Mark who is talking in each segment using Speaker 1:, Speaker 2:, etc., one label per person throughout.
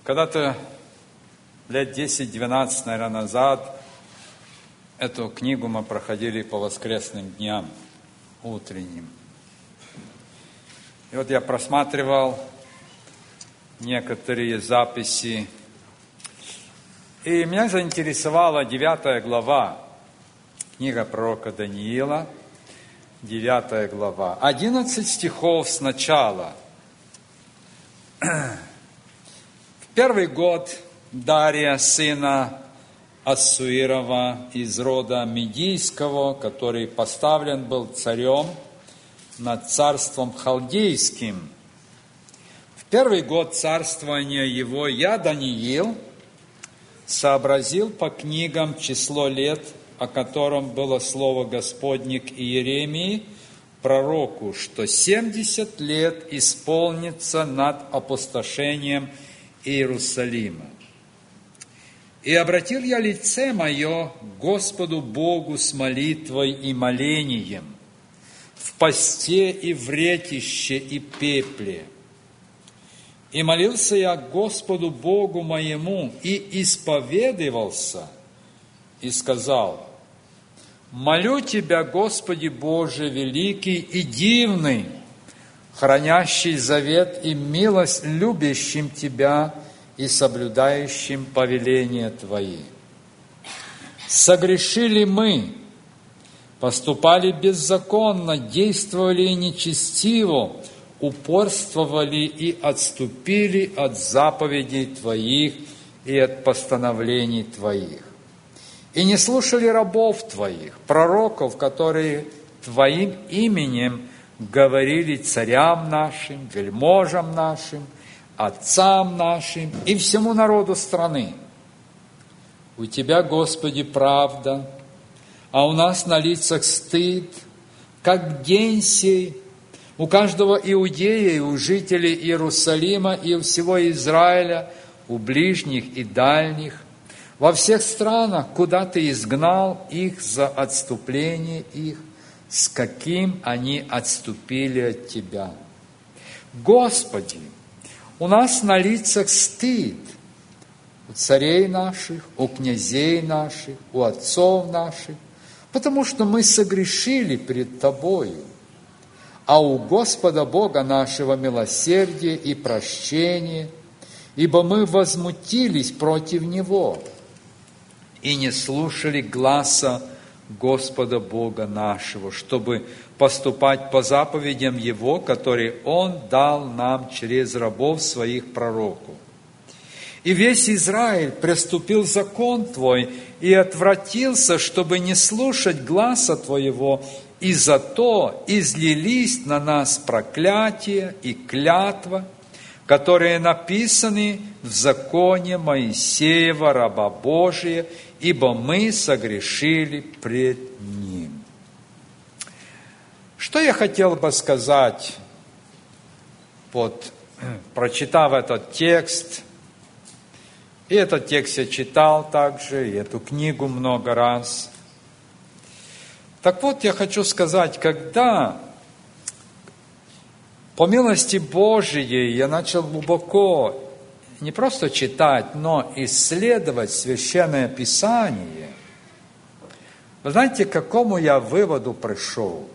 Speaker 1: Когда-то лет 10-12, наверное, назад эту книгу мы проходили по воскресным дням, утренним. И вот я просматривал некоторые записи, и меня заинтересовала 9 глава, книга пророка Даниила, 9 глава, 11 стихов сначала. В первый год Дария, сына Ассуирова из рода Медийского, который поставлен был царем над царством халдейским. В первый год царствования его я, Даниил, сообразил по книгам число лет, о котором было слово Господне к Иеремии, пророку, что 70 лет исполнится над опустошением Иерусалима. И обратил я лице мое к Господу Богу с молитвой и молением, в посте и в ретище и пепле. И молился я Господу Богу моему, и исповедовался, и сказал: «Молю Тебя, Господи Боже, великий и дивный, хранящий завет и милость любящим Тебя и соблюдающим повеления Твои. Согрешили мы, поступали беззаконно, действовали нечестиво, упорствовали и отступили от заповедей Твоих и от постановлений Твоих. И не слушали рабов Твоих, пророков, которые Твоим именем говорили царям нашим, вельможам нашим, отцам нашим и всему народу страны. У Тебя, Господи, правда, а у нас на лицах стыд, как день сей, у каждого иудея и у жителей Иерусалима и у всего Израиля, у ближних и дальних, во всех странах, куда Ты изгнал их за отступление их, с каким они отступили от Тебя. Господи, у нас на лицах стыд у царей наших, у князей наших, у отцов наших, потому что мы согрешили пред Тобою. А у Господа Бога нашего милосердие и прощение, ибо мы возмутились против Него и не слушали гласа Господа Бога нашего, чтобы поступать по заповедям Его, которые Он дал нам через рабов Своих пророков. И весь Израиль приступил закон Твой и отвратился, чтобы не слушать гласа Твоего, и зато излились на нас проклятие и клятва, которые написаны в законе Моисеева, раба Божия, ибо мы согрешили пред Ним». Что я хотел бы сказать, прочитав этот текст, и этот текст я читал также, и эту книгу много раз. Так вот, я хочу сказать, когда по милости Божией я начал глубоко не просто читать, но исследовать Священное Писание, вы знаете, к какому я выводу пришел?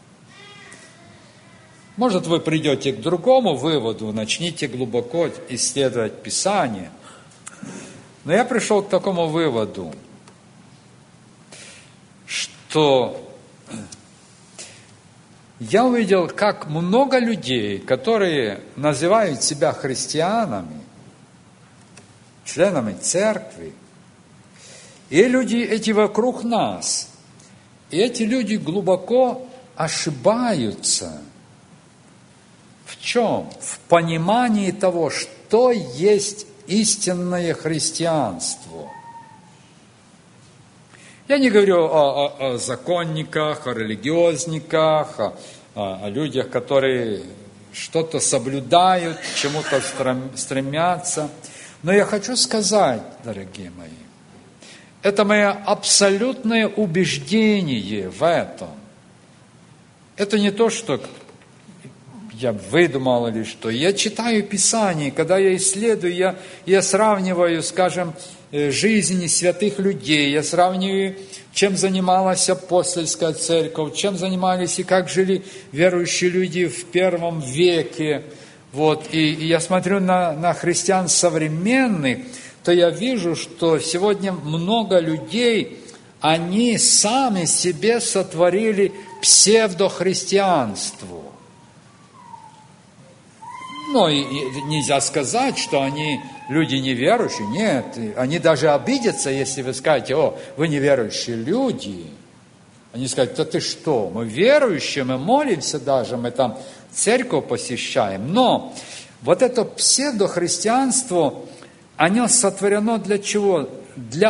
Speaker 1: Может, вы придете к другому выводу, начните глубоко исследовать Писание. Но я пришел к такому выводу, что я увидел, как много людей, которые называют себя христианами, членами церкви, и люди эти вокруг нас, и эти люди глубоко ошибаются. В чем? В понимании того, что есть истинное христианство. Я не говорю о законниках, о религиозниках, о людях, которые что-то соблюдают, к чему-то стремятся. Но я хочу сказать, дорогие мои, это мое абсолютное убеждение в этом. Это не то, что я выдумал или что. Я читаю Писание, когда я исследую, я сравниваю, скажем, жизни святых людей, я сравниваю, чем занималась апостольская церковь, чем занимались и как жили верующие люди в первом веке. Вот. И я смотрю на христиан современных, то я вижу, что сегодня много людей, они сами себе сотворили псевдохристианство. Ну, и нельзя сказать, что они люди неверующие. Нет, они даже обидятся, если вы скажете: о, вы неверующие люди. Они скажут: да ты что, мы верующие, мы молимся даже, мы там церковь посещаем. Но вот это псевдохристианство, оно сотворено для чего? Для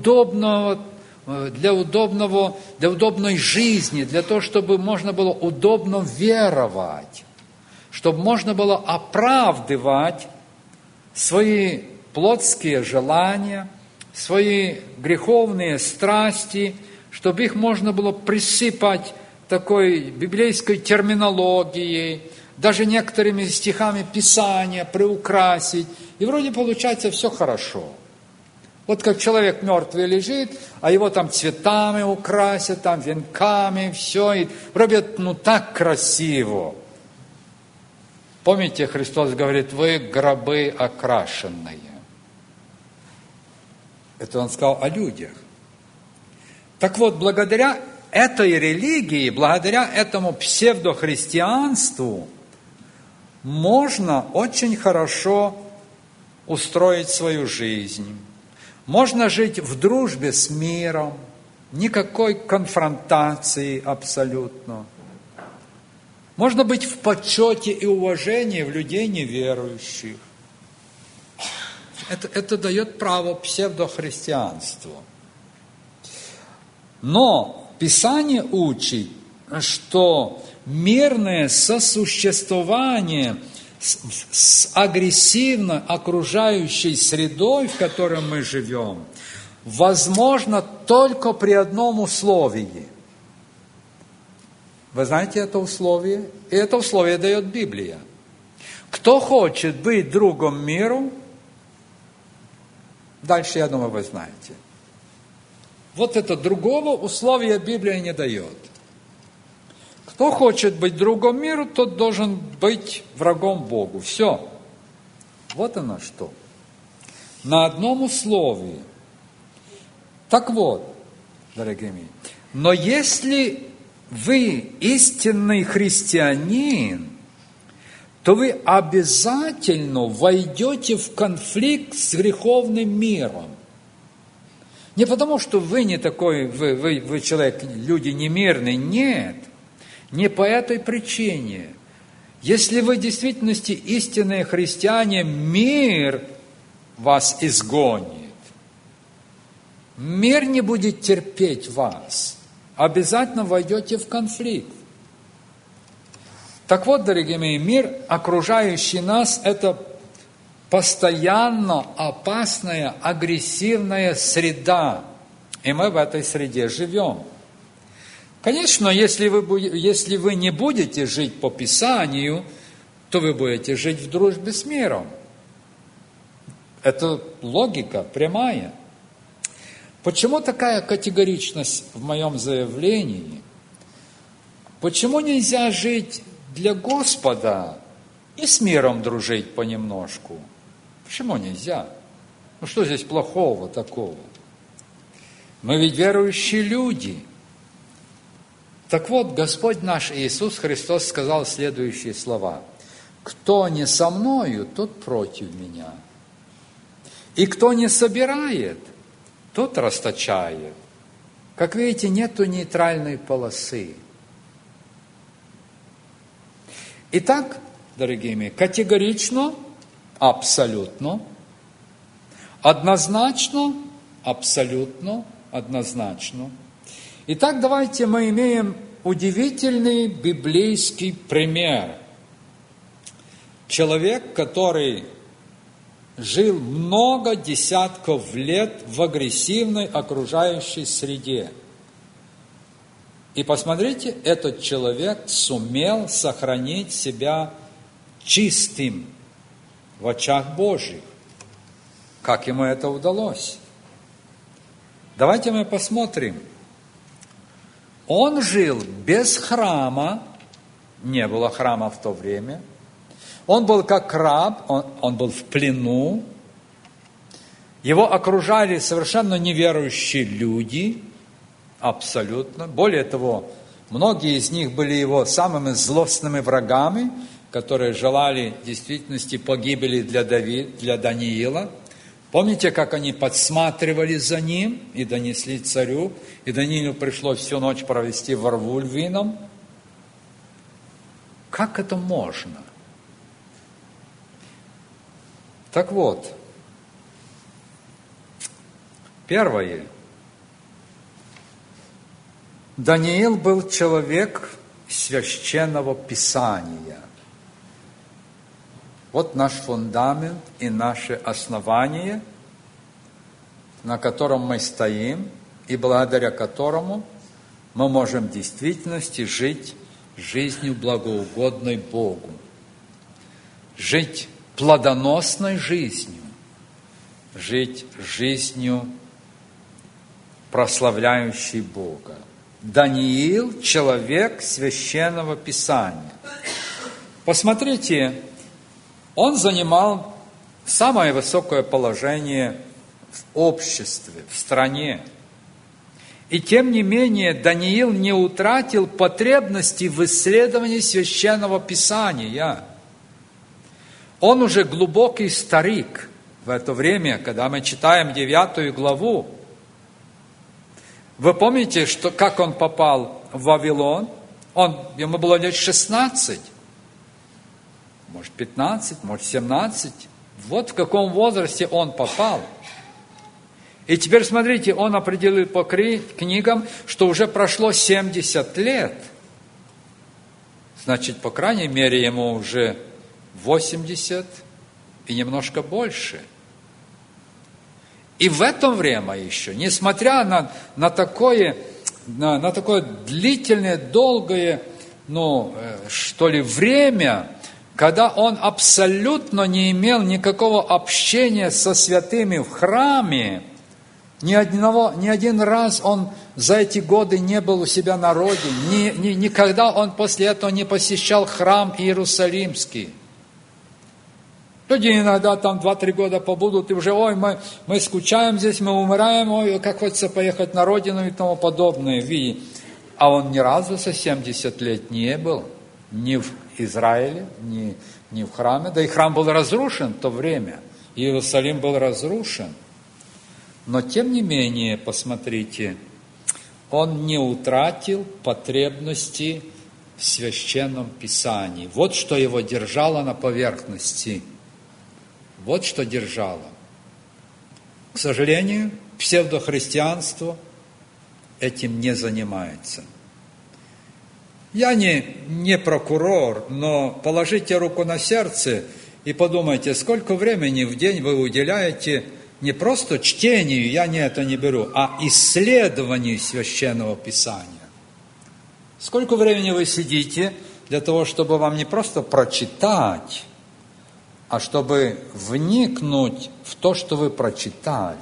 Speaker 1: удобной жизни, для того, чтобы можно было удобно веровать, чтобы можно было оправдывать свои плотские желания, свои греховные страсти, чтобы их можно было присыпать такой библейской терминологией, даже некоторыми стихами Писания приукрасить, и вроде получается все хорошо. Вот как человек мертвый лежит, а его там цветами украсят, там венками, все, и вроде так красиво. Помните, Христос говорит: вы гробы окрашенные. Это Он сказал о людях. Так вот, благодаря этой религии, благодаря этому псевдохристианству можно очень хорошо устроить свою жизнь. Можно жить в дружбе с миром, никакой конфронтации абсолютно. Можно быть в почете и уважении в людей неверующих. Это дает право псевдохристианству. Но Писание учит, что мирное сосуществование с агрессивно окружающей средой, в которой мы живем, возможно только при одном условии. Вы знаете это условие? И это условие дает Библия. Кто хочет быть другом миру, дальше, я думаю, вы знаете. Вот это другого условия Библия не дает. Кто хочет быть другом миру, тот должен быть врагом Богу. Все. Вот оно что. На одном условии. Так вот, дорогие мои, но если вы истинный христианин, то вы обязательно войдете в конфликт с греховным миром. Не потому, что вы не такой, вы человек, люди немирные, нет. Не по этой причине. Если вы в действительности истинные христиане, мир вас изгонит. Мир не будет терпеть вас. Обязательно войдете в конфликт. Так вот, дорогие мои, мир, окружающий нас, это постоянно опасная, агрессивная среда. И мы в этой среде живем. Конечно, если вы не будете жить по Писанию, то вы будете жить в дружбе с миром. Это логика прямая. Почему такая категоричность в моем заявлении? Почему нельзя жить для Господа и с миром дружить понемножку? Почему нельзя? Ну что здесь плохого такого? Мы ведь верующие люди. Так вот, Господь наш Иисус Христос сказал следующие слова: «Кто не со мною, тот против меня. И кто не собирает, тот расточает». Как видите, нету нейтральной полосы. Итак, дорогие мои, категорично, абсолютно, однозначно, абсолютно, однозначно. Итак, давайте мы имеем удивительный библейский пример. Человек, который жил много десятков лет в агрессивной окружающей среде. И посмотрите, этот человек сумел сохранить себя чистым в очах Божьих. Как ему это удалось? Давайте мы посмотрим. Он жил без храма, не было храма в то время. Он был как раб, он был в плену. Его окружали совершенно неверующие люди, абсолютно. Более того, многие из них были его самыми злостными врагами, которые желали в действительности погибели для Даниила. Помните, как они подсматривали за ним и донесли царю, и Даниилу пришлось всю ночь провести во рву львином? Как это можно? Так вот, первое. Даниил был человек священного Писания. Вот наш фундамент и наше основание, на котором мы стоим, и благодаря которому мы можем в действительности жить жизнью благоугодной Богу. Жить плодоносной жизнью, жить жизнью, прославляющей Бога. Даниил – человек священного Писания. Посмотрите, он занимал самое высокое положение в обществе, в стране. И тем не менее Даниил не утратил потребности в исследовании священного Писания. Он уже глубокий старик в это время, когда мы читаем 9 главу. Вы помните, как он попал в Вавилон? Ему было лет 16, может 15, может 17. Вот в каком возрасте он попал. И теперь смотрите, он определил по книгам, что уже прошло 70 лет. Значит, по крайней мере, ему уже 80 и немножко больше. И в это время еще, несмотря на такое длительное, долгое, время, когда он абсолютно не имел никакого общения со святыми в храме, ни один раз он за эти годы не был у себя на родине, никогда он после этого не посещал храм Иерусалимский. Люди иногда там 2-3 года побудут, и уже, мы скучаем здесь, мы умираем, как хочется поехать на родину и тому подобное. А он ни разу за 70 лет не был ни в Израиле, ни в храме. Да и храм был разрушен в то время, Иерусалим был разрушен. Но тем не менее, посмотрите, он не утратил потребности в священном Писании. Вот что его держало на поверхности. Вот что держало. К сожалению, псевдохристианство этим не занимается. Я не прокурор, но положите руку на сердце и подумайте, сколько времени в день вы уделяете не просто чтению, я это не беру, а исследованию Священного Писания. Сколько времени вы сидите для того, чтобы вам не просто прочитать, а чтобы вникнуть в то, что вы прочитали.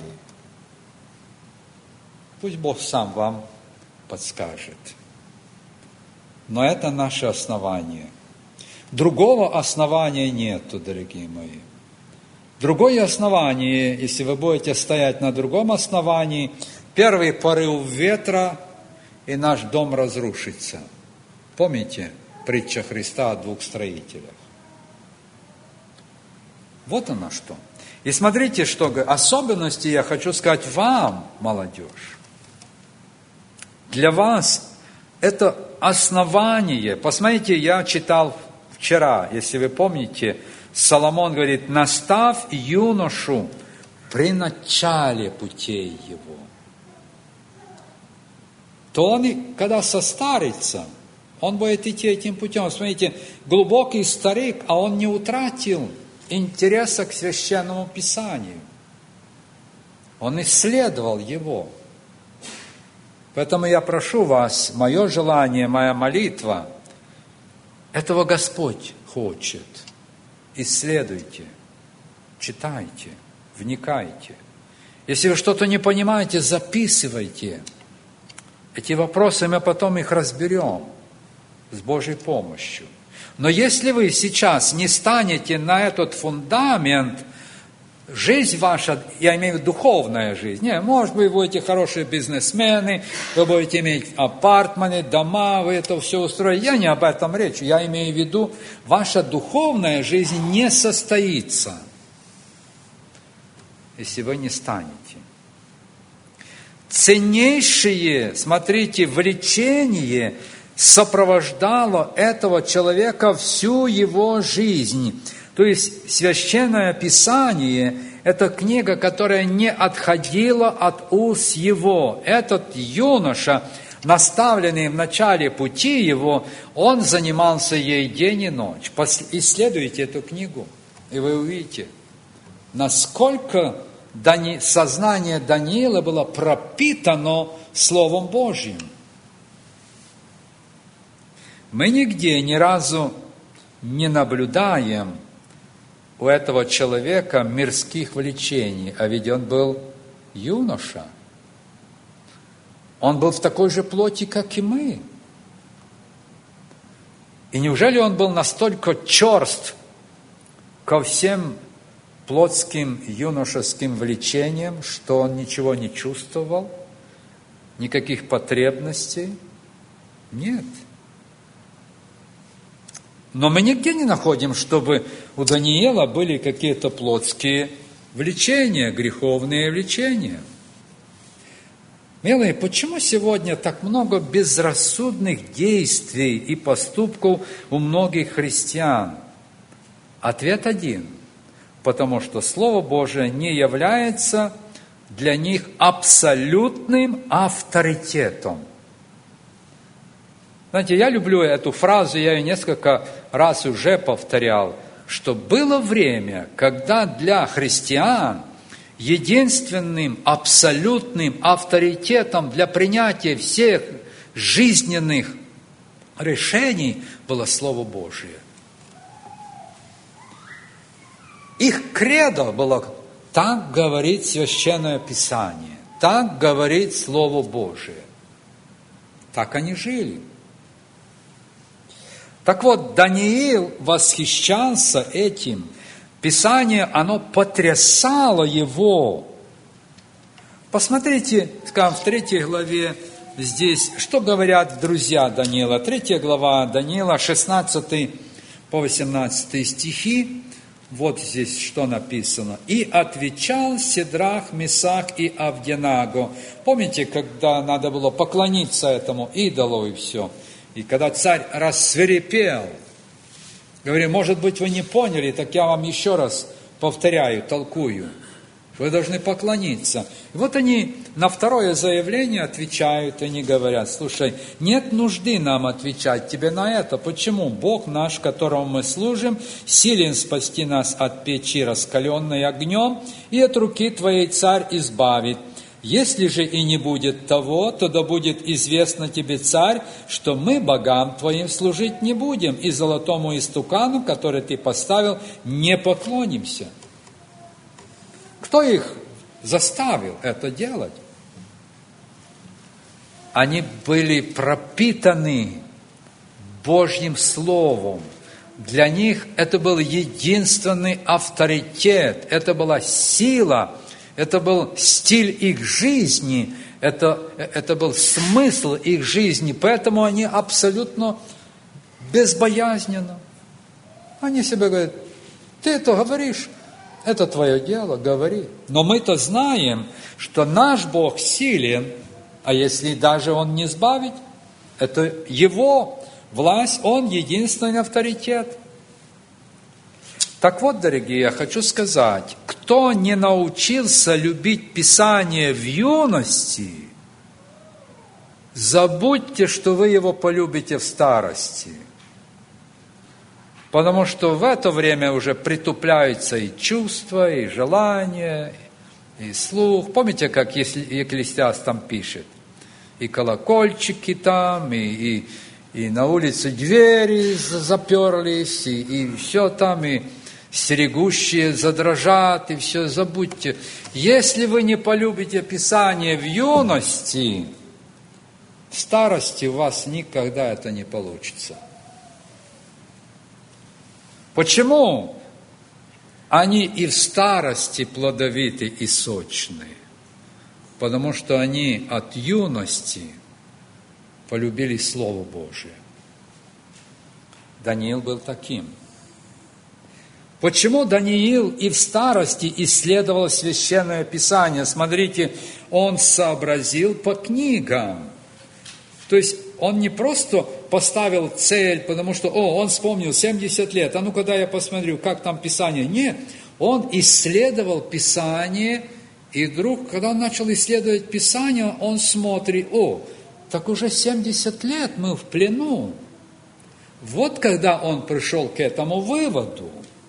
Speaker 1: Пусть Бог сам вам подскажет. Но это наше основание. Другого основания нету, дорогие мои. Другое основание, если вы будете стоять на другом основании, первый порыв ветра, и наш дом разрушится. Помните притча Христа о 2 строителях? Вот оно что. И смотрите, что особенности я хочу сказать вам, молодежь. Для вас это основание. Посмотрите, я читал вчера, если вы помните, Соломон говорит, наставь юношу при начале путей его. То он, когда состарится, он будет идти этим путем. Смотрите, глубокий старик, а он не утратил интереса к Священному Писанию. Он исследовал его. Поэтому я прошу вас, мое желание, моя молитва, этого Господь хочет. Исследуйте, читайте, вникайте. Если вы что-то не понимаете, записывайте. Эти вопросы мы потом их разберем с Божьей помощью. Но если вы сейчас не станете на этот фундамент, жизнь ваша, я имею в виду духовная жизнь, не, может быть, вы будете хорошие бизнесмены, вы будете иметь апартменты, дома, вы это все устроите. Я не об этом речь, я имею в виду, ваша духовная жизнь не состоится, если вы не станете. Ценнейшее, смотрите, влечение сопровождало этого человека всю его жизнь. То есть Священное Писание – это книга, которая не отходила от уст его. Этот юноша, наставленный в начале пути его, он занимался ей день и ночь. Исследуйте эту книгу, и вы увидите, насколько сознание Даниила было пропитано Словом Божьим. Мы нигде ни разу не наблюдаем у этого человека мирских влечений, а ведь он был юноша. Он был в такой же плоти, как и мы. И неужели он был настолько черст ко всем плотским юношеским влечениям, что он ничего не чувствовал, никаких потребностей? Нет. Но мы нигде не находим, чтобы у Даниила были какие-то плотские влечения, греховные влечения. Милые, почему сегодня так много безрассудных действий и поступков у многих христиан? Ответ один. Потому что Слово Божие не является для них абсолютным авторитетом. Знаете, я люблю эту фразу, я ее несколько раз уже повторял, что было время, когда для христиан единственным абсолютным авторитетом для принятия всех жизненных решений было Слово Божие. Их кредо было «так говорит Священное Писание», «так говорит Слово Божие». Так они жили. Так вот, Даниил восхищался этим. Писание, оно потрясало его. Посмотрите, скажем, в 3 главе здесь, что говорят друзья Даниила. 3 глава Даниила, 16 по 18 стихи. Вот здесь что написано. «И отвечал Сидрах, Месах и Авденаго». Помните, когда надо было поклониться этому идолу и все? И когда царь рассвирепел, говорит, может быть, вы не поняли, так я вам еще раз повторяю, толкую. Вы должны поклониться. И вот они на второе заявление отвечают, они говорят, слушай, нет нужды нам отвечать тебе на это. Почему? Бог наш, которому мы служим, силен спасти нас от печи, раскаленной огнем, и от руки твоей царь избавит. Если же и не будет того, то да будет известно тебе, царь, что мы богам твоим служить не будем, и золотому истукану, который ты поставил, не поклонимся. Кто их заставил это делать? Они были пропитаны Божьим Словом. Для них это был единственный авторитет, это была сила, это был стиль их жизни, это был смысл их жизни, поэтому они абсолютно безбоязненно. Они себе говорят, ты это говоришь, это твое дело, говори. Но мы-то знаем, что наш Бог силен, а если даже Он не избавит, это Его власть, Он единственный авторитет. Так вот, дорогие, я хочу сказать, кто не научился любить Писание в юности, забудьте, что вы его полюбите в старости. Потому что в это время уже притупляются и чувства, и желания, и слух. Помните, как Екклесиаст там пишет? и колокольчики там, и на улице двери заперлись, и все там, и стерегущие задрожат, и все забудьте. Если вы не полюбите Писание в юности, в старости у вас никогда это не получится. Почему они и в старости плодовиты и сочны? Потому что они от юности полюбили Слово Божие. Даниил был таким. Почему Даниил и в старости исследовал Священное Писание? Смотрите, он сообразил по книгам. То есть он не просто поставил цель, потому что, он вспомнил 70 лет, а ну когда я посмотрю, как там Писание. Нет, он исследовал Писание, и вдруг, когда он начал исследовать Писание, он смотрит, так уже 70 лет мы в плену. Вот когда он пришел к этому выводу.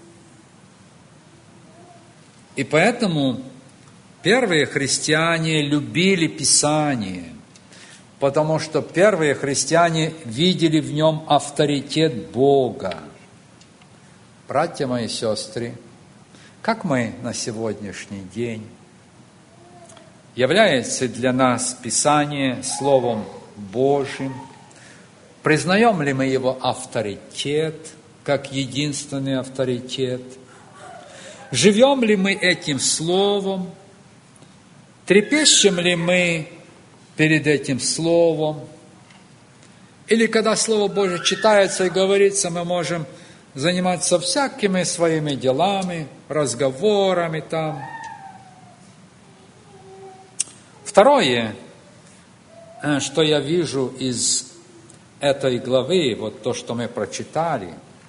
Speaker 1: И поэтому первые христиане любили Писание, потому что первые христиане видели в нем авторитет Бога. Братья мои и сестры, как мы на сегодняшний день? Является для нас Писание Словом Божьим? Признаем ли мы его авторитет, как единственный авторитет? Живем ли мы этим Словом? Трепещем ли мы перед этим Словом? Или когда Слово Божие читается и говорится, мы можем заниматься всякими своими делами, разговорами там. Второе, что я вижу из этой главы, вот то, что мы прочитали,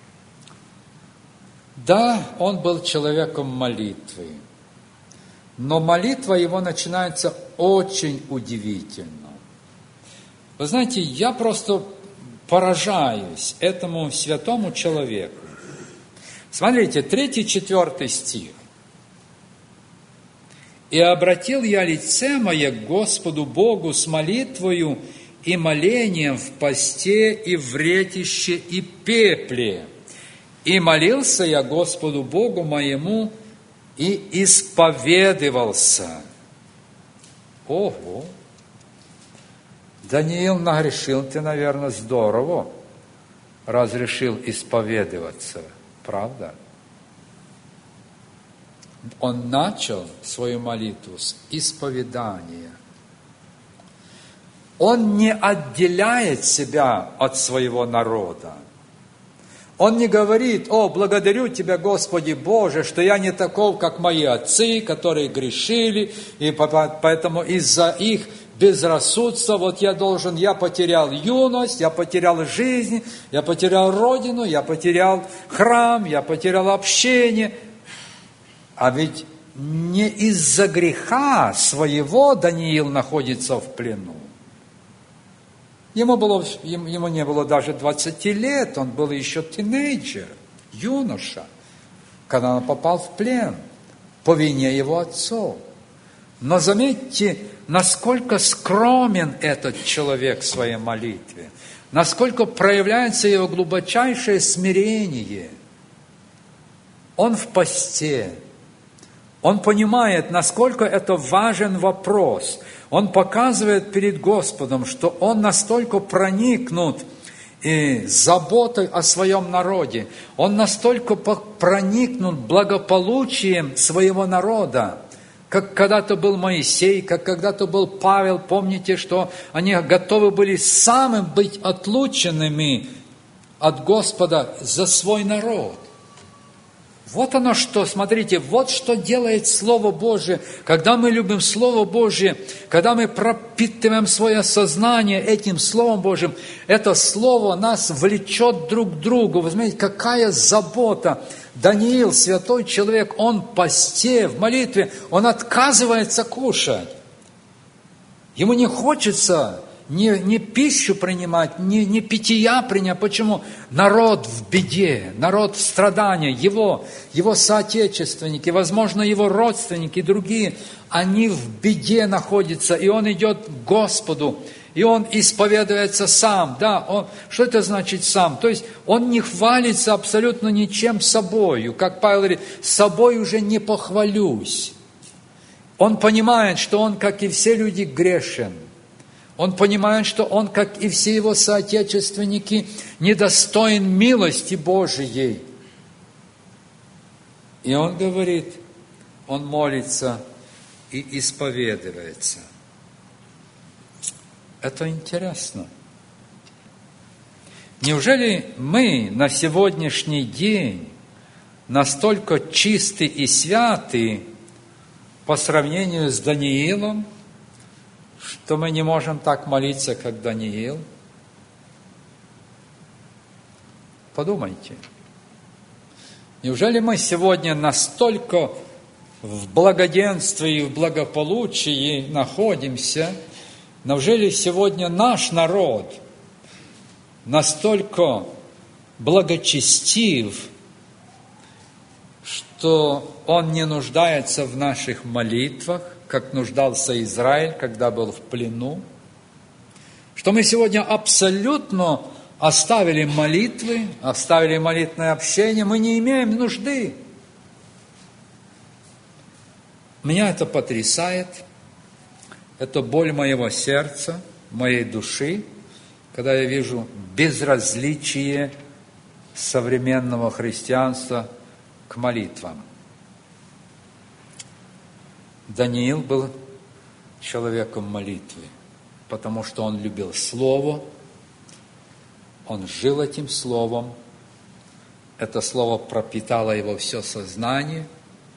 Speaker 1: да, он был человеком молитвы, но молитва его начинается очень удивительно. Вы знаете, я просто поражаюсь этому святому человеку. Смотрите, 3-4 стих. «И обратил я лице мое к Господу Богу с молитвою и молением в посте и в ретище и пепле. И молился я Господу Богу моему и исповедовался». Ого! Даниил нагрешил ты, наверное, здорово, раз решил исповедоваться, правда? Он начал свою молитву с исповедания. Он не отделяет себя от своего народа. Он не говорит: благодарю Тебя, Господи Боже, что я не таков, как мои отцы, которые грешили, и поэтому из-за их безрассудства я потерял юность, я потерял жизнь, я потерял родину, я потерял храм, я потерял общение. А ведь не из-за греха своего Даниил находится в плену. Ему не было даже 20 лет, он был еще тинейджер, юноша, когда он попал в плен по вине его отцов. Но заметьте, насколько скромен этот человек в своей молитве, насколько проявляется его глубочайшее смирение. Он в посте, он понимает, насколько это важен вопрос. Он показывает перед Господом, что он настолько проникнут заботой о своем народе, он настолько проникнут благополучием своего народа, как когда-то был Моисей, как когда-то был Павел. Помните, что они готовы были самым быть отлученными от Господа за свой народ. Вот оно что, смотрите, вот что делает Слово Божие. Когда мы любим Слово Божие, когда мы пропитываем свое сознание этим Словом Божьим, это Слово нас влечет друг к другу. Вы знаете, какая забота. Даниил, святой человек, он в посте, в молитве, он отказывается кушать. Ему не хочется не пищу принимать, не питья принять. Почему? Народ в беде, народ в страдании, его соотечественники, возможно, его родственники и другие, они в беде находятся, и он идет к Господу. и он исповедуется сам. Да, что это значит сам? То есть он не хвалится абсолютно ничем собою. Как Павел говорит, собой уже не похвалюсь. Он понимает, что он, как и все люди, грешен. Он понимает, что он, как и все его соотечественники, недостоин милости Божией. И он говорит, он молится и исповедуется. Это интересно. Неужели мы на сегодняшний день настолько чисты и святы по сравнению с Даниилом, что мы не можем так молиться, как Даниил? Подумайте. Неужели мы сегодня настолько в благоденствии и в благополучии находимся? Неужели сегодня наш народ настолько благочестив, что он не нуждается в наших молитвах, как нуждался Израиль, когда был в плену? Что мы сегодня абсолютно оставили молитвы, оставили молитвное общение, мы не имеем нужды. Меня это потрясает, это боль моего сердца, моей души, когда я вижу безразличие современного христианства к молитвам. Даниил был человеком молитвы, потому что он любил Слово, он жил этим Словом, это Слово пропитало его все сознание,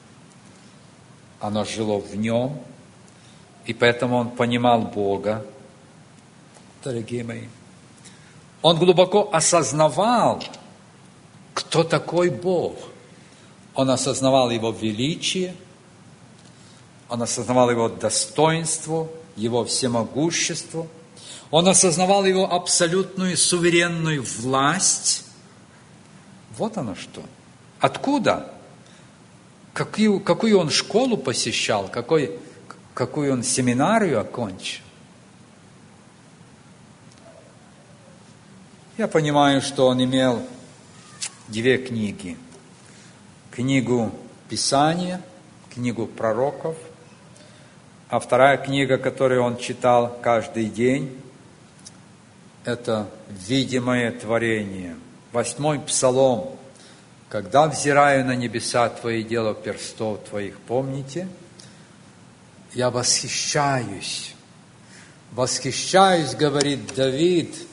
Speaker 1: оно жило в нем, и поэтому он понимал Бога, дорогие мои. Он глубоко осознавал, кто такой Бог. Он осознавал Его величие, он осознавал Его достоинство, Его всемогущество, он осознавал Его абсолютную суверенную власть. Вот оно что. Откуда? Какую он школу посещал, какую он семинарию окончил? Я понимаю, что он имел 2 книги. Книгу Писания, книгу пророков, а вторая книга, которую он читал каждый день, это «Видимое творение». 8-й Псалом. «Когда взираю на небеса Твои, дело перстов Твоих, помните, я восхищаюсь». «Восхищаюсь, — говорит Давид, —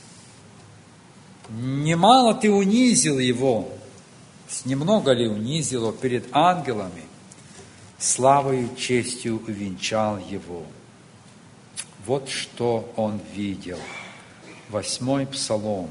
Speaker 1: немало Ты унизил его, немного ли унизил его перед ангелами, славою, честью увенчал его». Вот что он видел. 8-й Псалом.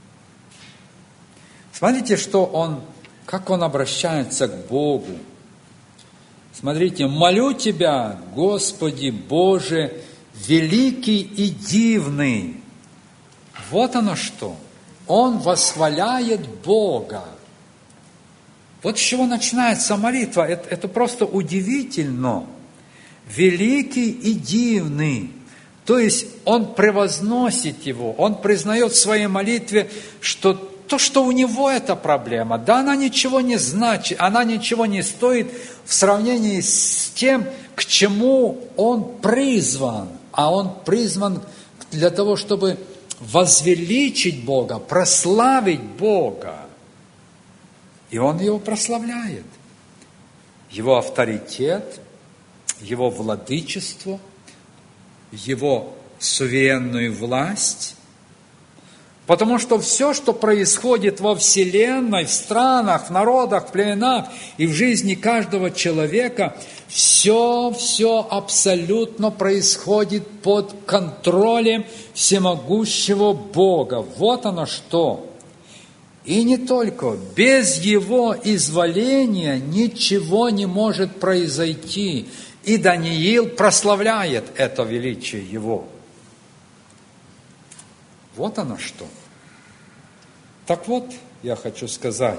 Speaker 1: Смотрите, как он обращается к Богу. Смотрите, «Молю Тебя, Господи Боже, великий и дивный». Вот оно что. Он восхваляет Бога. Вот с чего начинается молитва. Это просто удивительно. Великий и дивный. То есть он превозносит Его. Он признает в своей молитве, что то, что у него это проблема, да, она ничего не значит, она ничего не стоит в сравнении с тем, к чему он призван. А он призван для того, чтобы возвеличить Бога, прославить Бога. И он Его прославляет. Его авторитет, Его владычество, Его суверенную власть. Потому что все, что происходит во Вселенной, в странах, в народах, в племенах и в жизни каждого человека, все абсолютно происходит под контролем всемогущего Бога. Вот оно что. И не только. Без Его изволения ничего не может произойти. И Даниил прославляет это величие Его. Вот оно что. Так вот, я хочу сказать,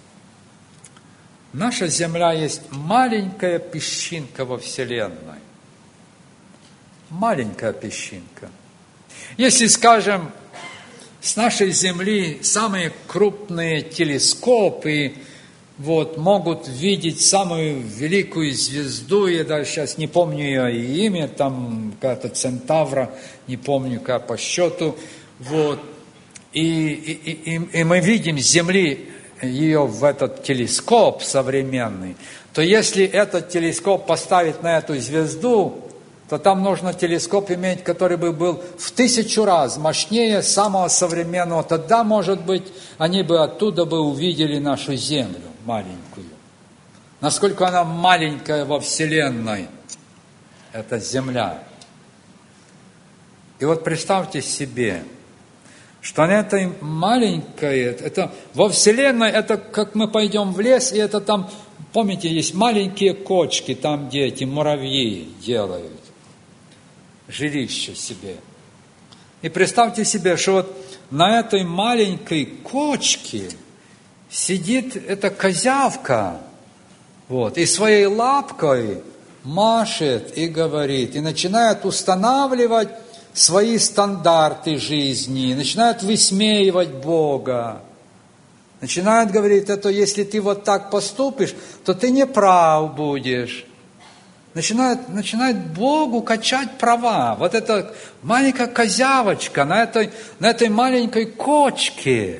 Speaker 1: наша Земля есть маленькая песчинка во Вселенной. Маленькая песчинка. Если, скажем, с нашей Земли самые крупные телескопы могут видеть самую великую звезду, я даже сейчас не помню ее имя, там какая-то Центавра, не помню, какая по счету, и мы видим с Земли ее в этот телескоп современный, то если этот телескоп поставить на эту звезду, то там нужно телескоп иметь, который бы был в 1000 раз мощнее самого современного. Тогда, может быть, они бы оттуда бы увидели нашу Землю маленькую. Насколько она маленькая во Вселенной, эта Земля. И вот представьте себе, что она этой маленькой, это во Вселенной, это как мы пойдем в лес, и это там, помните, есть маленькие кочки, там, где эти муравьи делают жилище себе. И представьте себе, что вот на этой маленькой кочке сидит эта козявка, и своей лапкой машет и говорит, и начинает устанавливать свои стандарты жизни, начинает высмеивать Бога, начинает говорить, это если ты вот так поступишь, то ты не прав будешь. Начинает Богу качать права. Вот эта маленькая козявочка на этой маленькой кочке.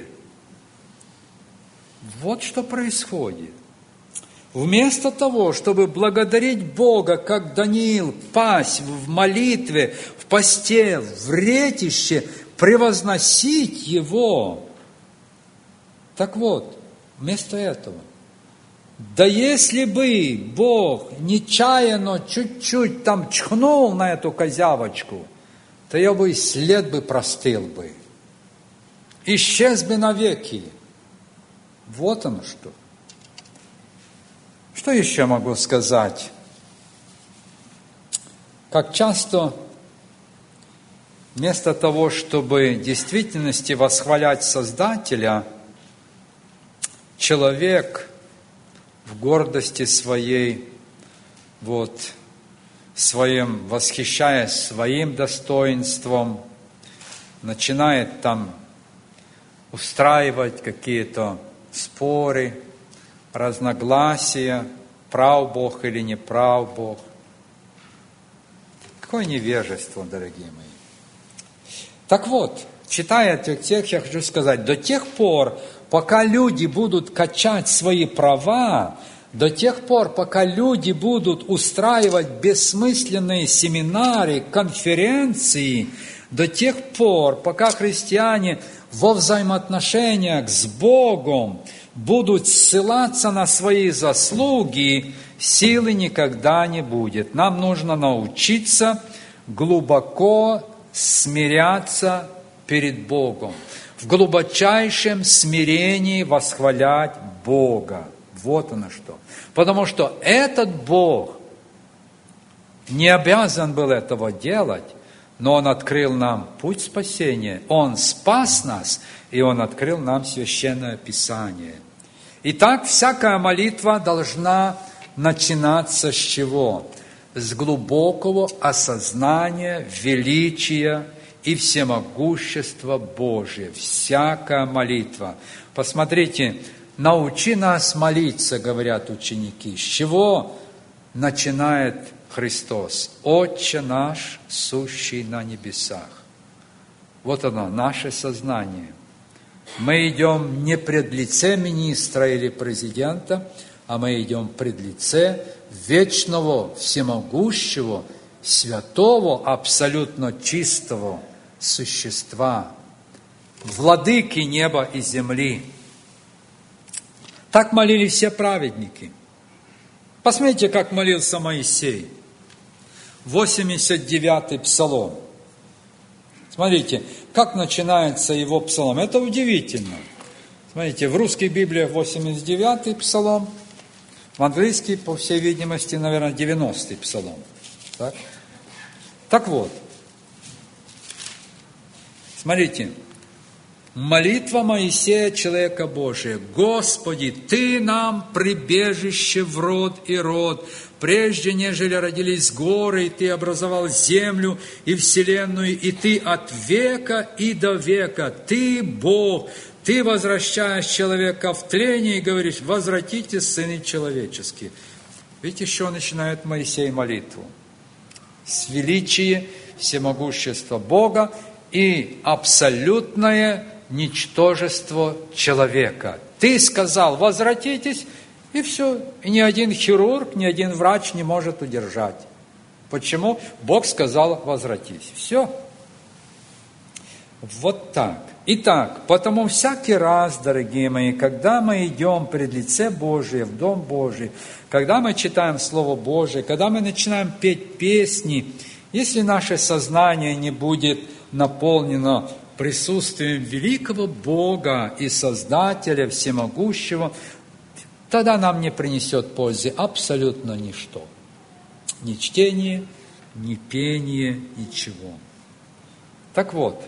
Speaker 1: Вот что происходит. Вместо того, чтобы благодарить Бога, как Даниил, пасть в молитве, в посте, в ретище, превозносить Его. Так вот, вместо этого, да если бы Бог нечаянно чуть-чуть там чхнул на эту козявочку, то ее бы и след бы простыл бы. Исчез бы навеки. Вот оно что. Что еще могу сказать? Как часто вместо того, чтобы в действительности восхвалять Создателя, человек в гордости своей, восхищаясь своим достоинством, начинает там устраивать какие-то споры, разногласия, прав Бог или не прав Бог. Какое невежество, дорогие мои. Так вот, читая этот текст, я хочу сказать, до тех пор, пока люди будут качать свои права, до тех пор, пока люди будут устраивать бессмысленные семинары, конференции, до тех пор, пока христиане во взаимоотношениях с Богом будут ссылаться на свои заслуги, силы никогда не будет. Нам нужно научиться глубоко смиряться перед Богом, в глубочайшем смирении восхвалять Бога. Вот оно что. Потому что этот Бог не обязан был этого делать, но Он открыл нам путь спасения. Он спас нас, и Он открыл нам Священное Писание. Итак, всякая молитва должна начинаться с чего? С глубокого осознания величия и всемогущества Божия. Всякая молитва. Посмотрите, научи нас молиться, говорят ученики. С чего начинает Христос? Отче наш, сущий на небесах. Вот оно, наше сознание. Мы идем не пред лице министра или президента, а мы идем пред лице вечного, всемогущего, святого, абсолютно чистого существа, владыки неба и земли. Так молились все праведники. Посмотрите, как молился Моисей. 89-й псалом. Смотрите, как начинается его псалом. Это удивительно. Смотрите, в русской Библии 89-й псалом, в английский, по всей видимости, наверное, 90-й псалом. Так вот, смотрите, Молитва Моисея, человека Божия. Господи, Ты нам прибежище в род и род, прежде нежели родились горы, и Ты образовал землю и вселенную, и Ты от века и до века, Ты Бог, Ты возвращаешь человека в тление и говоришь: возвратитесь, сыны человеческие. Видите, еще начинает Моисей молитву. С величия, всемогущества Бога и абсолютное ничтожество человека. Ты сказал: возвратитесь, и все. И ни один хирург, ни один врач не может удержать. Почему? Бог сказал: возвратись. Все. Вот так. Итак, потому всякий раз, дорогие мои, когда мы идем пред лице Божие, в Дом Божий, когда мы читаем Слово Божие, когда мы начинаем петь песни, если наше сознание не будет наполнено присутствием великого Бога и Создателя Всемогущего, тогда нам не принесет пользы абсолютно ничто. Ни чтение, ни пение, ничего. Так вот,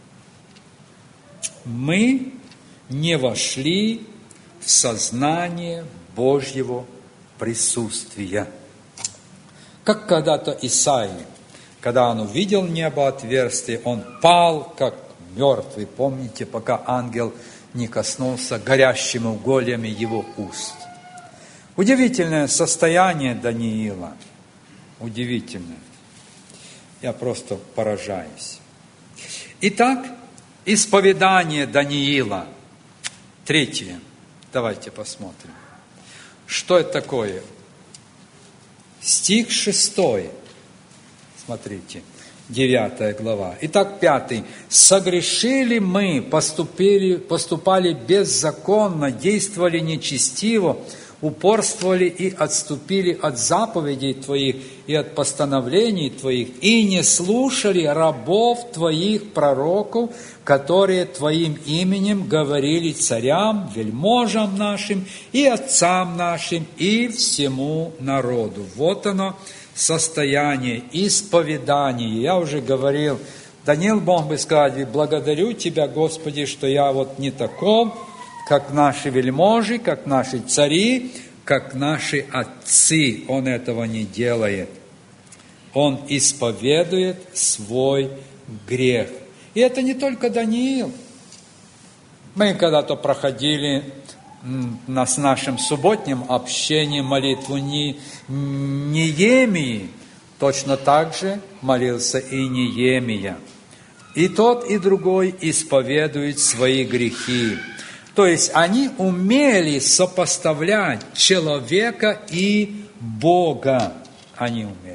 Speaker 1: мы не вошли в сознание Божьего присутствия. Как когда-то Исаия, когда он увидел небо отверстие, он пал, как мертвый, помните, пока ангел не коснулся горящими угольями его уст. Удивительное состояние Даниила. Удивительное. Я просто поражаюсь. Итак, исповедание Даниила. Третье. Давайте посмотрим. Что это такое? Стих 6. Смотрите. 9 глава. Итак, 5. «Согрешили мы, поступали беззаконно, действовали нечестиво, упорствовали и отступили от заповедей Твоих и от постановлений Твоих, и не слушали рабов Твоих пророков, которые Твоим именем говорили царям, вельможам нашим и отцам нашим и всему народу». Вот оно, состояние исповедания. Я уже говорил, Даниил мог бы сказать: благодарю Тебя, Господи, что я вот не таков, как наши вельможи, как наши цари, как наши отцы. Он этого не делает. Он исповедует свой грех. И это не только Даниил. Мы когда-то проходили с нашим субботним общением молитву Неемии. Точно так же молился и Неемия. И тот, и другой исповедуют свои грехи. То есть они умели сопоставлять человека и Бога. Они умели.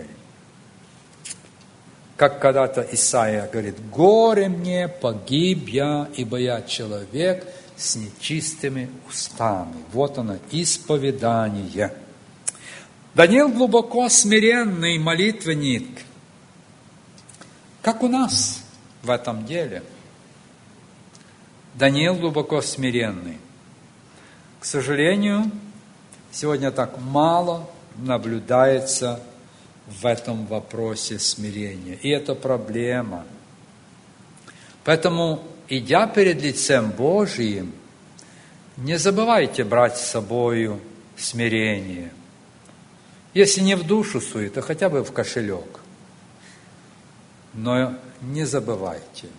Speaker 1: Как когда-то Исаия говорит: «Горе мне, погиб я, ибо я человек с нечистыми устами». Вот оно, исповедание. Даниил глубоко смиренный молитвенник. Как у нас в этом деле? Даниил глубоко смиренный. К сожалению, сегодня так мало наблюдается в этом вопросе смирения. И это проблема. Поэтому, идя перед лицем Божиим, не забывайте брать с собою смирение. Если не в душу сует, то хотя бы в кошелек. Но не забывайте.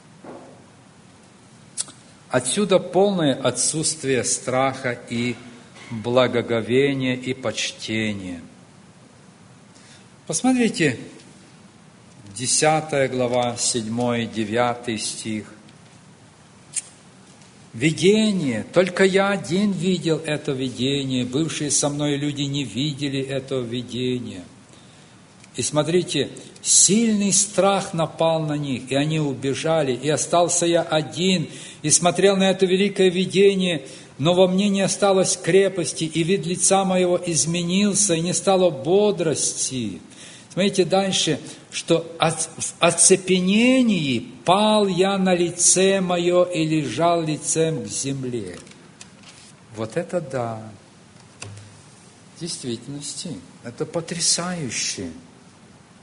Speaker 1: Отсюда полное отсутствие страха и благоговения и почтения. Посмотрите, 10 глава, 7-9 стих. Видение. Только я один видел это видение. Бывшие со мной люди не видели этого видения. И смотрите, сильный страх напал на них, и они убежали. И остался я один, и смотрел на это великое видение, но во мне не осталось крепости, и вид лица моего изменился, и не стало бодрости. Смотрите дальше, что в оцепенении пал я на лице мое и лежал лицем к земле. Вот это да. В действительности, это потрясающе.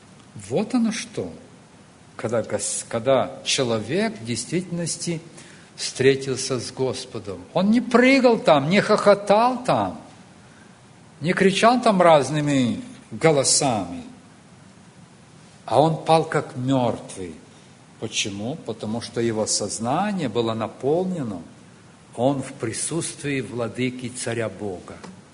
Speaker 1: Вот оно что. Когда человек в действительности встретился с Господом. Он не прыгал там, не хохотал там, не кричал там разными голосами, а он пал как мертвый. Почему? Потому что его сознание было наполнено, он в присутствии владыки царя Бога.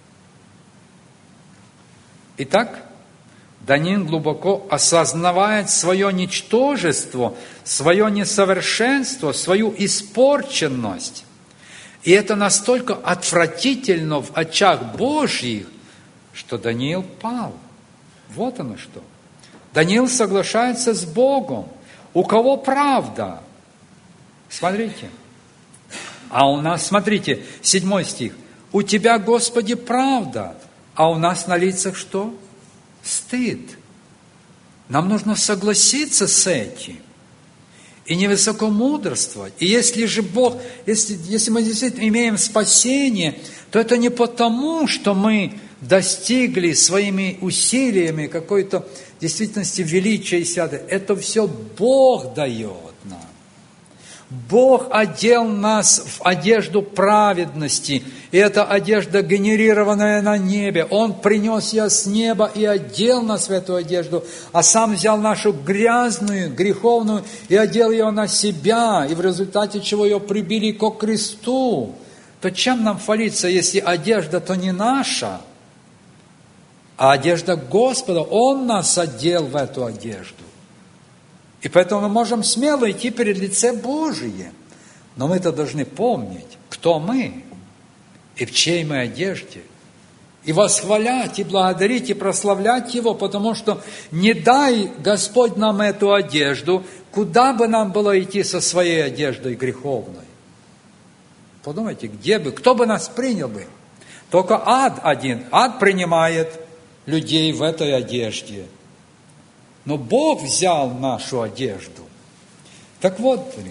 Speaker 1: Итак, Даниил глубоко осознавает свое ничтожество, свое несовершенство, свою испорченность. И это настолько отвратительно в очах Божьих, что Даниил пал. Вот оно что. Даниил соглашается с Богом. У кого правда? Смотрите. А у нас, смотрите, 7 стих. У Тебя, Господи, правда, а у нас на лицах что? Стыд. Нам нужно согласиться с этим. И не высокомудрствовать. И если же Бог, если мы действительно имеем спасение, то это не потому, что мы достигли своими усилиями какой-то в действительности величия и святости. Это все Бог дает нам. Бог одел нас в одежду праведности, и эта одежда, генерированная на небе. Он принес ее с неба и одел нас в эту одежду, а сам взял нашу грязную, греховную и одел ее на себя, и в результате чего ее прибили ко кресту. То чем нам хвалиться, если одежда-то не наша, а одежда Господа? Он нас одел в эту одежду. И поэтому мы можем смело идти перед лице Божие. Но мы-то должны помнить, кто мы и в чьей мы одежде. И восхвалять, и благодарить, и прославлять Его, потому что не дай Господь нам эту одежду, куда бы нам было идти со своей одеждой греховной? Подумайте, где бы, кто бы нас принял бы? Только ад один. Ад принимает людей в этой одежде. Но Бог взял нашу одежду. Так вот, дорогие,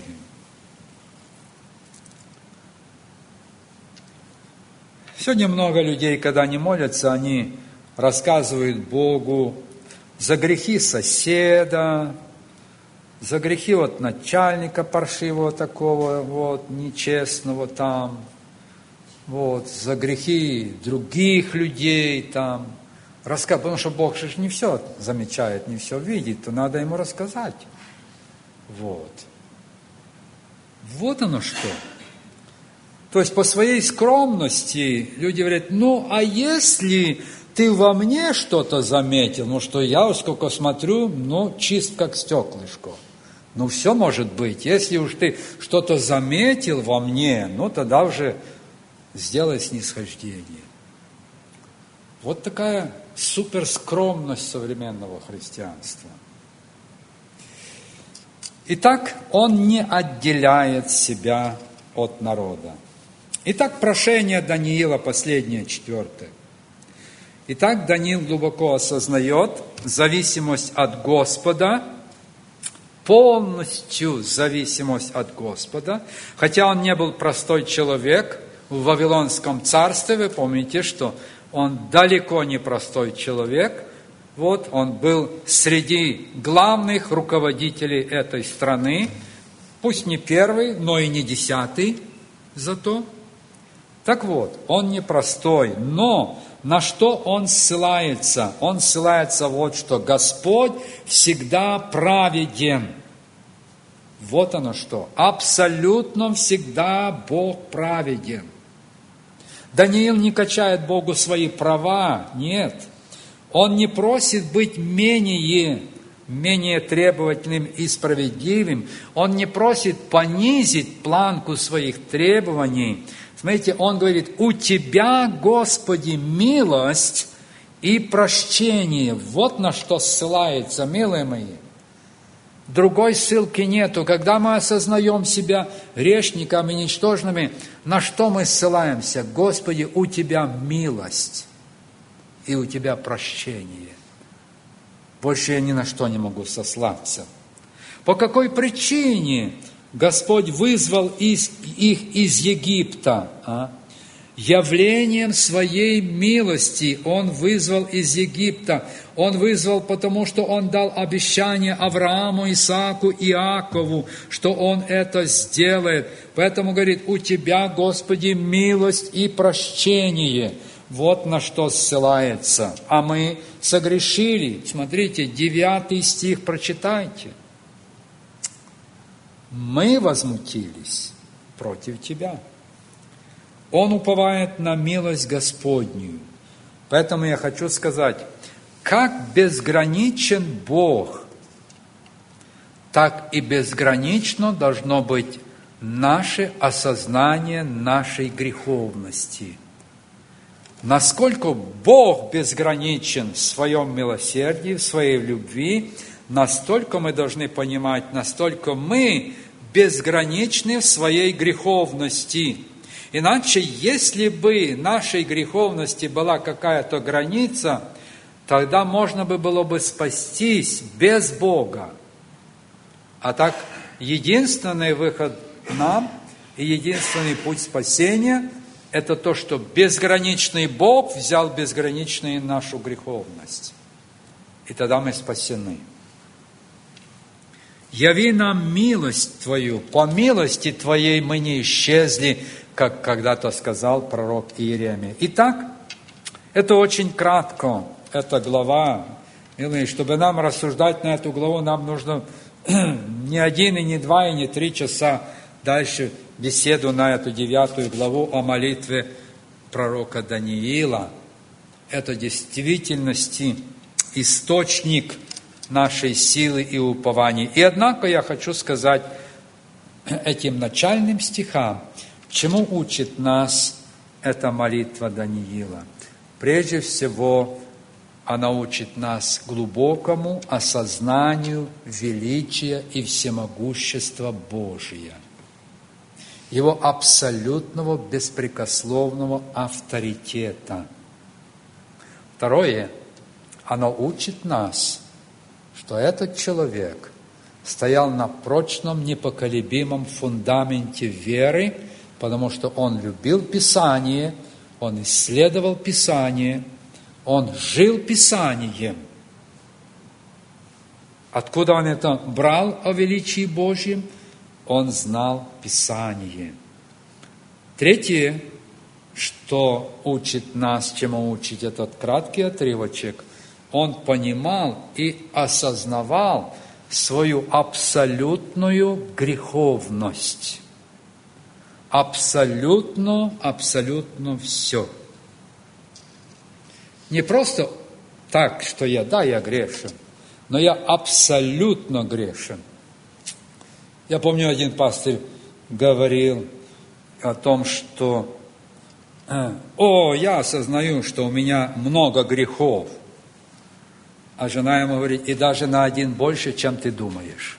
Speaker 1: сегодня много людей, когда они молятся, они рассказывают Богу за грехи соседа, за грехи вот начальника паршивого такого, вот, нечестного там, вот, за грехи других людей там. Потому что Бог же не все замечает, не все видит, то надо ему рассказать. Вот. Вот оно что. То есть по своей скромности люди говорят, ну а если ты во мне что-то заметил, ну что я сколько смотрю, ну чист как стеклышко. Ну все может быть. Если уж ты что-то заметил во мне, ну тогда уже сделай снисхождение. Вот такая суперскромность современного христианства. Итак, он не отделяет себя от народа. Итак, прошение Даниила, последнее, 4. Итак, Даниил глубоко осознает зависимость от Господа, полностью зависимость от Господа. Хотя он не был простой человек в Вавилонском царстве, вы помните, что он далеко не простой человек. Вот, он был среди главных руководителей этой страны. Пусть не первый, но и не 10 зато. Так вот, он не простой, но на что он ссылается? Он ссылается вот что. Господь всегда праведен. Вот оно что. Абсолютно всегда Бог праведен. Даниил не качает Богу свои права, нет. Он не просит быть менее требовательным и справедливым. Он не просит понизить планку своих требований. Смотрите, он говорит, у Тебя, Господи, милость и прощение. Вот на что ссылается, милые мои. Другой ссылки нету. Когда мы осознаем себя грешниками, ничтожными, на что мы ссылаемся? Господи, у Тебя милость и у Тебя прощение. Больше я ни на что не могу сослаться. По какой причине Господь вызвал их из Египта? Явлением Своей милости Он вызвал из Египта. Он вызвал, потому что Он дал обещание Аврааму, Исааку, Иакову, что Он это сделает. Поэтому говорит, у Тебя, Господи, милость и прощение. Вот на что ссылается. А мы согрешили. Смотрите, 9 стих прочитайте. Мы возмутились против Тебя. Он уповает на милость Господнюю. Поэтому я хочу сказать, как безграничен Бог, так и безгранично должно быть наше осознание нашей греховности. Насколько Бог безграничен в своем милосердии, в своей любви, настолько мы должны понимать, настолько мы безграничны в своей греховности. Иначе, если бы нашей греховности была какая-то граница, тогда можно было бы спастись без Бога. А так, единственный выход нам и единственный путь спасения – это то, что безграничный Бог взял безграничную нашу греховность. И тогда мы спасены. «Яви нам милость Твою, по милости Твоей мы не исчезли», как когда-то сказал пророк Иеремия. Итак, это очень кратко, эта глава. И чтобы нам рассуждать на эту главу, нам нужно не 1, и не 2, и не 3 часа дальше беседу на эту 9 главу о молитве пророка Даниила. Это в действительности источник нашей силы и упования. И однако я хочу сказать этим начальным стихам, чему учит нас эта молитва Даниила. Прежде всего, она учит нас глубокому осознанию величия и всемогущества Божия, Его абсолютного беспрекословного авторитета. Второе, оно учит нас, что этот человек стоял на прочном, непоколебимом фундаменте веры, потому что он любил Писание, он исследовал Писание, он жил Писанием. Откуда он это брал о величии Божьем? Он знал Писание. Третье, что учит нас, чему учит этот краткий отрывочек, он понимал и осознавал свою абсолютную греховность. Абсолютно все. Не просто так, что я грешен, но я абсолютно грешен. Я помню, один пастырь говорил о том, что я осознаю, что у меня много грехов. А жена ему говорит, и даже на 1 больше, чем ты думаешь.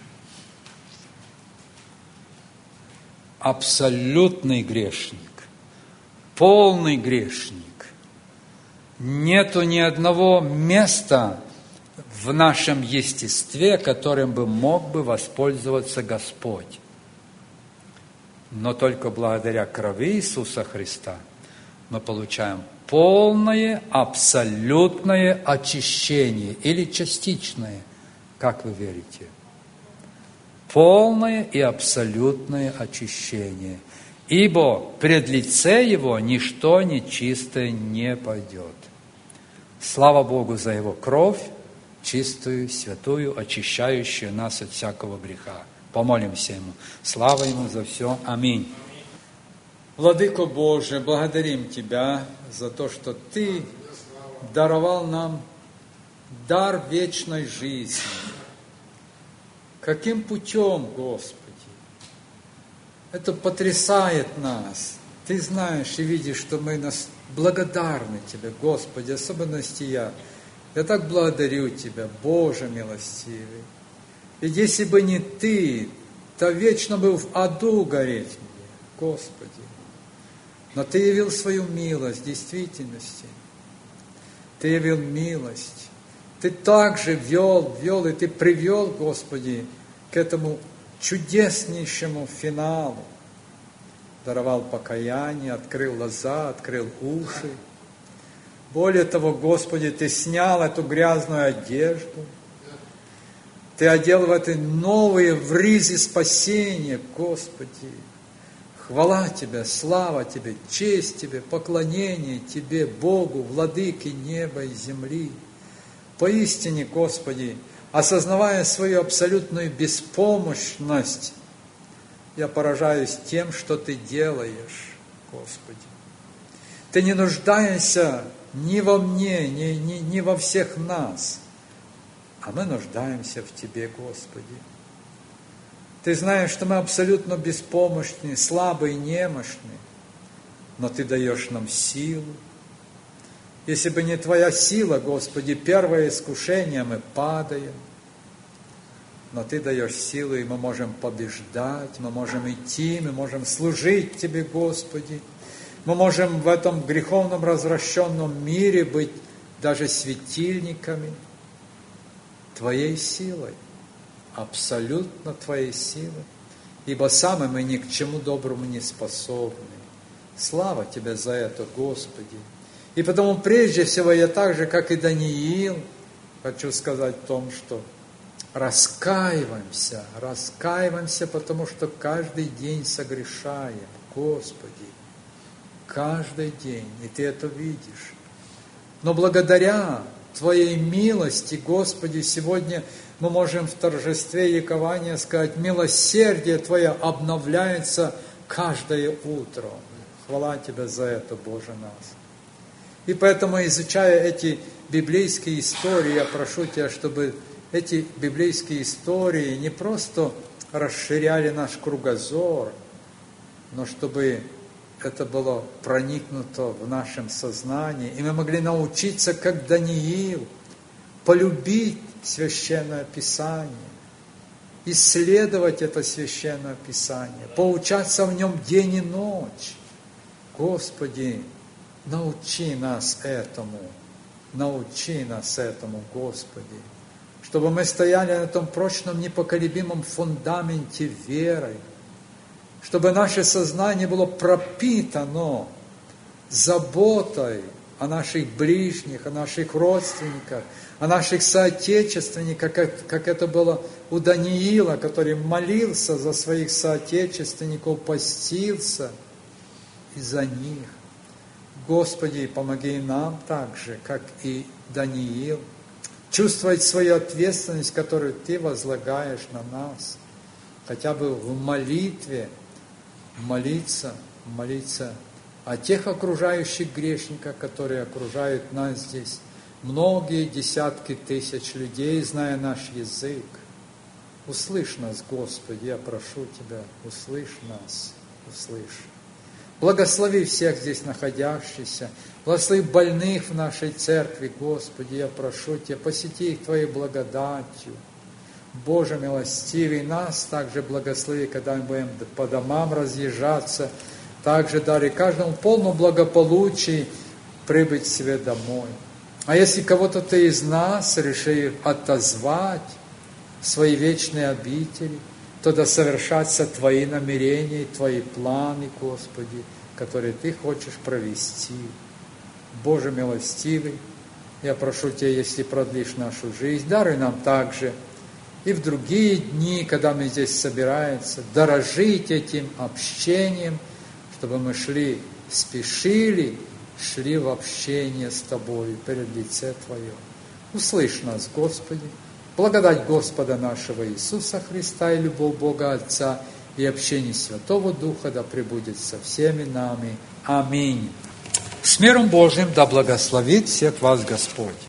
Speaker 1: Абсолютный грешник, полный грешник. Нету ни одного места в нашем естестве, которым бы мог бы воспользоваться Господь. Но только благодаря крови Иисуса Христа мы получаем полное, абсолютное очищение или частичное, как вы верите. Полное и абсолютное очищение. Ибо пред лице Его ничто нечистое не пойдет. Слава Богу за Его кровь, чистую, святую, очищающую нас от всякого греха. Помолимся Ему. Слава Ему за все. Аминь. Владыко Божий, благодарим Тебя за то, что Ты даровал нам дар вечной жизни. Каким путем, Господи? Это потрясает нас. Ты знаешь и видишь, что мы благодарны Тебе, Господи, особенности я. Я так благодарю Тебя, Боже милостивый. Ведь если бы не Ты, то вечно бы в аду гореть мне, Господи. Но Ты явил свою милость в действительности. Ты явил милость. Ты также вел, и Ты привел, Господи, к этому чудеснейшему финалу.
Speaker 2: даровал покаяние, открыл глаза, открыл уши. Более того, Господи, Ты снял эту грязную одежду, Ты одел в эти новые вризы спасения, Господи. Хвала Тебе, слава Тебе, честь Тебе, поклонение Тебе, Богу, Владыке неба и земли. Поистине, Господи, осознавая свою абсолютную беспомощность, я поражаюсь тем, что Ты делаешь, Господи. Ты не нуждаешься ни во мне, ни во всех нас, а мы нуждаемся в Тебе, Господи. Ты знаешь, что мы абсолютно беспомощны, слабы и немощны, но Ты даешь нам силу. Если бы не Твоя сила, Господи, первое искушение мы падаем, но Ты даешь силу, и мы можем побеждать, мы можем идти, мы можем служить Тебе, Господи. Мы можем в этом греховном развращенном мире быть даже светильниками Твоей силой, абсолютно Твоей силой, ибо сами мы ни к чему доброму не способны. Слава Тебе за это, Господи. И потому прежде всего я так же, как и Даниил, хочу сказать о том, что раскаиваемся, потому что каждый день согрешаем, Господи, каждый день, и Ты это видишь. Но благодаря Твоей милости, Господи, сегодня мы можем в торжестве и ликования сказать: милосердие Твое обновляется каждое утро. Хвала Тебе за это, Боже наш. И поэтому, изучая эти библейские истории, я прошу Тебя, чтобы эти библейские истории не просто расширяли наш кругозор, но чтобы это было проникнуто в нашем сознании, и мы могли научиться, как Даниил, полюбить Священное Писание, исследовать это Священное Писание, поучаться в нем день и ночь. Господи, научи нас этому, Господи, чтобы мы стояли на том прочном, непоколебимом фундаменте веры, чтобы наше сознание было пропитано заботой о наших ближних, о наших родственниках, о наших соотечественниках, как это было у Даниила, который молился за своих соотечественников, постился и за них. Господи, помоги нам так же, как и Даниил, чувствовать свою ответственность, которую Ты возлагаешь на нас, хотя бы в молитве, молиться о тех окружающих грешниках, которые окружают нас здесь. Многие десятки тысяч людей, зная наш язык. Услышь нас, Господи, я прошу Тебя, услышь нас, услышь. Благослови всех здесь находящихся, благослови больных в нашей церкви, Господи, я прошу Тебя, посети их Твоей благодатью. Боже милостивый, нас также благослови, когда мы будем по домам разъезжаться, также дари каждому полному благополучию прибыть к себе домой. А если кого-то Ты из нас решил отозвать в свои вечные обители, то да совершатся Твои намерения, Твои планы, Господи, которые Ты хочешь провести. Боже милостивый, я прошу Тебя, если продлишь нашу жизнь, даруй нам также и в другие дни, когда мы здесь собираемся, дорожить этим общением, чтобы мы спешили в общение с Тобою перед лице Твое. Услышь нас, Господи. Благодать Господа нашего Иисуса Христа и любовь Бога Отца и общение Святого Духа да пребудет со всеми нами. Аминь. С миром Божьим да благословит всех вас Господь.